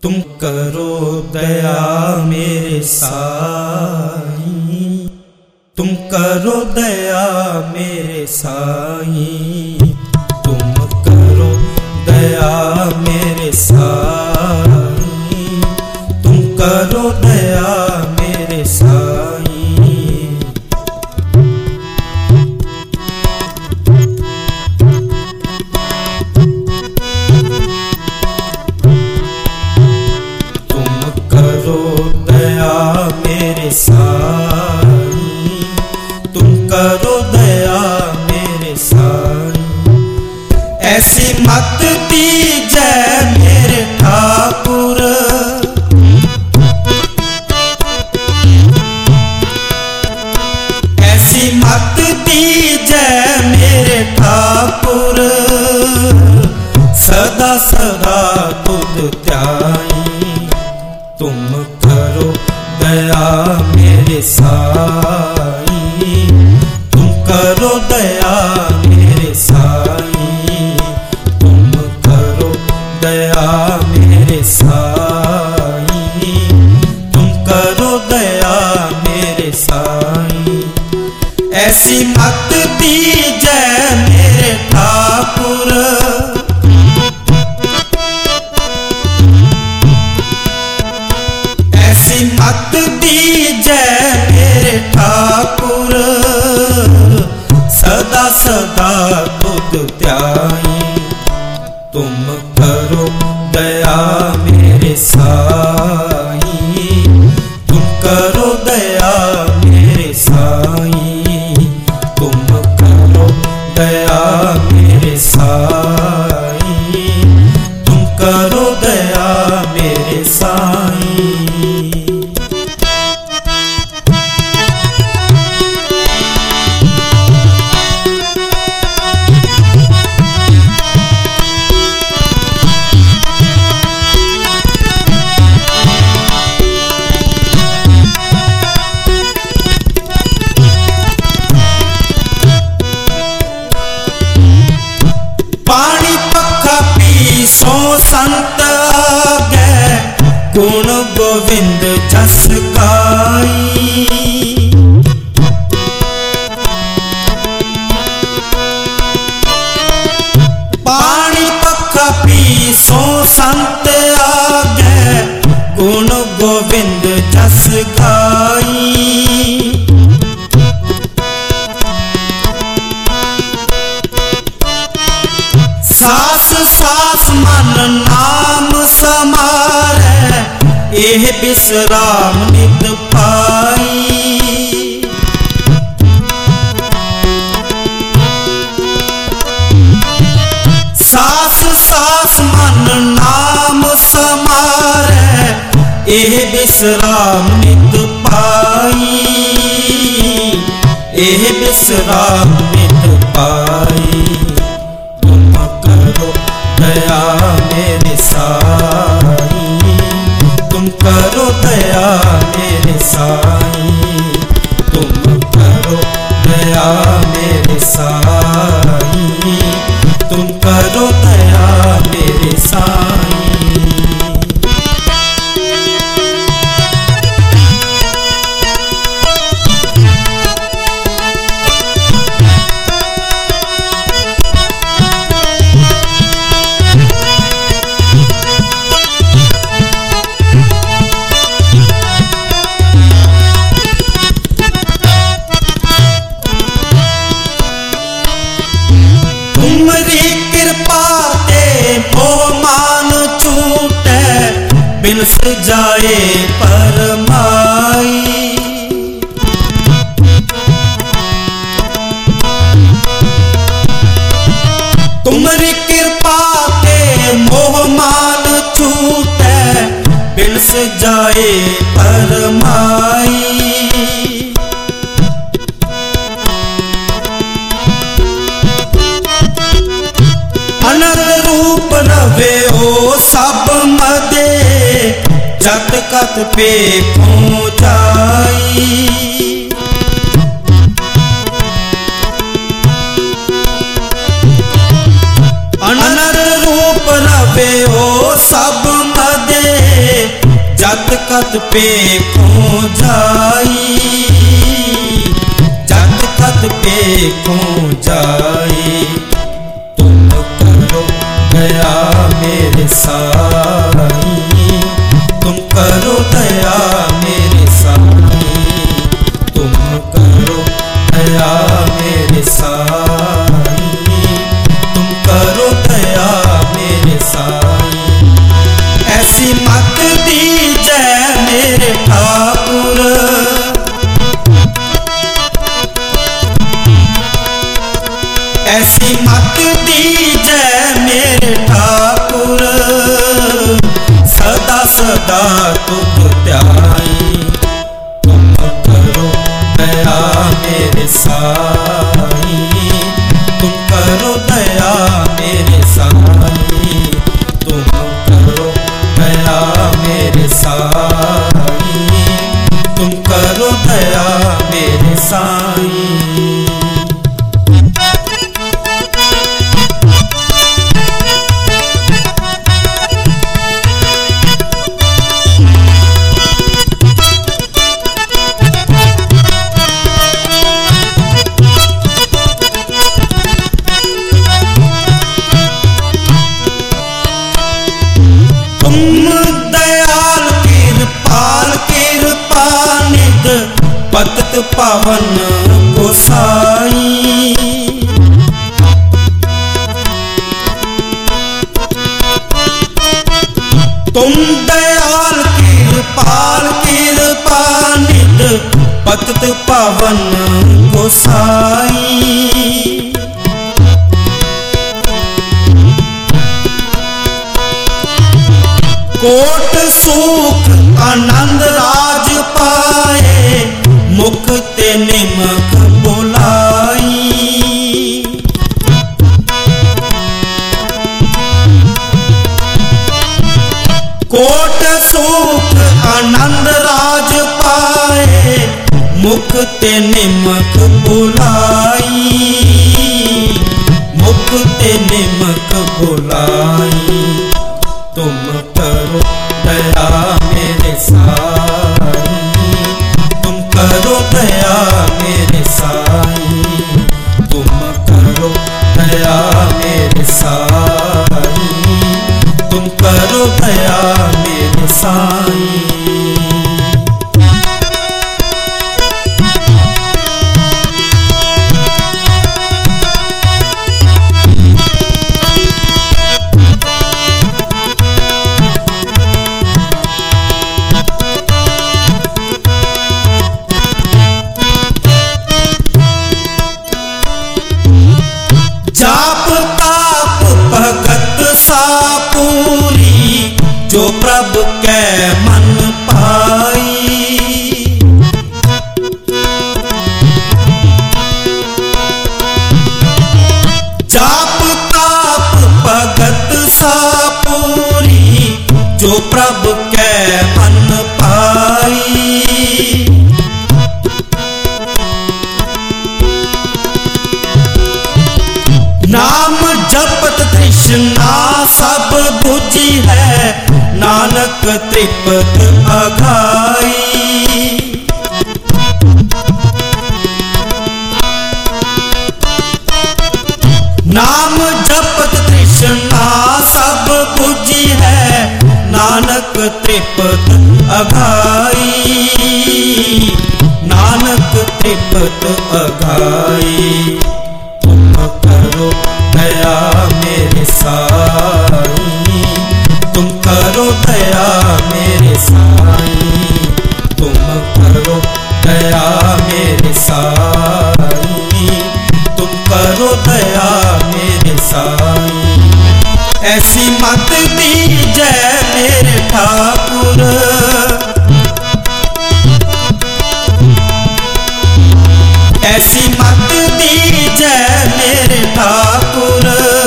तुम करो दया मेरे साईं, तुम करो दया मेरे साईं, तुम करो दया मेरे साईं, तुम करो दया मेरे साईं। तुम करो दया मेरे साईं, तुम करो दया मेरे साईं। ऐसी मत दीजै मेरे ठाकुर, ऐसी मत दीजै मेरे ठाकुर, सदा सदा तुध ध्याई। तुम करो दया मेरे साईं, तुम करो दया मेरे साईं, तुम करो दया मेरे साईं, तुम करो दया मेरे साईं। ऐसी मत दीजै मेरे ठाकुर, ऐसी मत दीजै मेरे ठाकुर, सदा सदा तुध ध्याई। तुम करो दया मेरे साईं, तुम करो दया मेरे साईं, तुम करो दया मेरे साईं, तुम करो दया मेरे साईं। पानी पखा पीसो संत आगे, गुण गोविंद जस गाई। पानी पखा पीसो संत आगे, गुण गोविंद जस गाई। सास सास मन नाम समारै, एह विश्राम नित पाई। सास सास मन नाम समारै, एह विश्राम नित पाई, एह विश्राम नित पाई। दया मेरे साईं, तुम करो दया मेरे साईं, तुम करो दया मेरे साईं, तुम करो दया मेरे साईं। तुमरी कृपा ते मोह मान छूटे, बिनस जाए परमाई। तुमरी कृपा ते मोह मान छूटे, बिनस जाए परमाई। अनंत रूप रवे ओ सब मदे, जत कत पे पहुँचाई। अनंत रूप रवे ओ सब मदे, जत कत पे को जाई, जत कत पे को जाई। तुम करो दया मेरे साई, तुम करो दया मेरे साई, तुम करो दया मेरे साई, तुम करो दया मेरे साई। ऐसी मत दीजै मेरे ठाकुर, ऐसी मत दीजै मेरे ठाकुर, सदा सदा तुझ ध्याई। तुम करो दया मेरे साई, तुम करो दया मेरे साई, तुम करो दया मेरे साई, तुम करो दया मेरे साई। पतित पावन गोसाई, तुम दयाल कृपाल कृपानिध पतित पावन गोसाई। कोट सुख आनंद राज पाए, मुक्ति निमक बुलाई। कोट सुख आनंद राज पाए, मुक्ति निमक बुलाई, मुक्ति निमक बुलाई। तुम करो दया मेरे साई, तुम करो दया मेरे साई, तुम करो दया मेरे साई, तुम करो दया मेरे साई। जाप ताप भगत सा पूरी, जो प्रभु कै मन पाई। जाप ताप भगत सा पूरी, जो प्रभु कै मन पाई। नाम जपत तृष्णा सब बुझी है, नानक तृप्त अघाई। नाम जपत तृष्णा सब बुझी है, नानक तृप्त अघाई, नानक तृप्त अघाई। करो दया मेरे साई, तुम करो दया मेरे साई, तुम करो दया मेरे साई, तुम करो दया मेरे साई। ऐसी मत दीजै मेरे ठाकुर, ऐसी मत दीजै मेरे ठाकुर,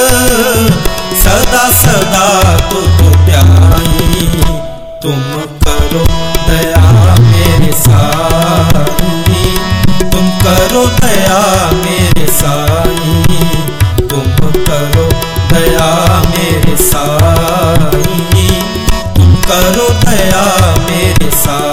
सदा सदा तुझ ध्याई। तुम करो दया मेरे साई, तुम करो दया मेरे साई, तुम करो दया मेरे साई, तुम करो दया मेरे साथ।